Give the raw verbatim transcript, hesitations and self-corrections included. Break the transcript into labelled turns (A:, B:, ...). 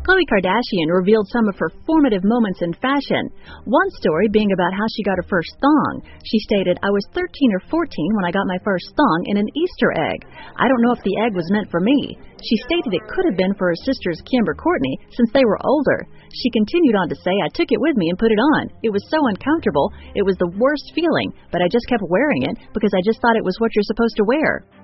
A: Khloe Kardashian revealed some of her formative moments in fashion. One story being about how she got her first thong. She stated, "I was thirteen or fourteen when I got my first thong in an Easter egg. I don't know if the egg was meant for me." She stated it could have been for her sisters Kim or Kourtney since they were older. She continued on to say, "I took it with me and put it on. It was so uncomfortable. It was the worst feeling, but I just kept wearing it because I just thought it was what you're supposed to wear."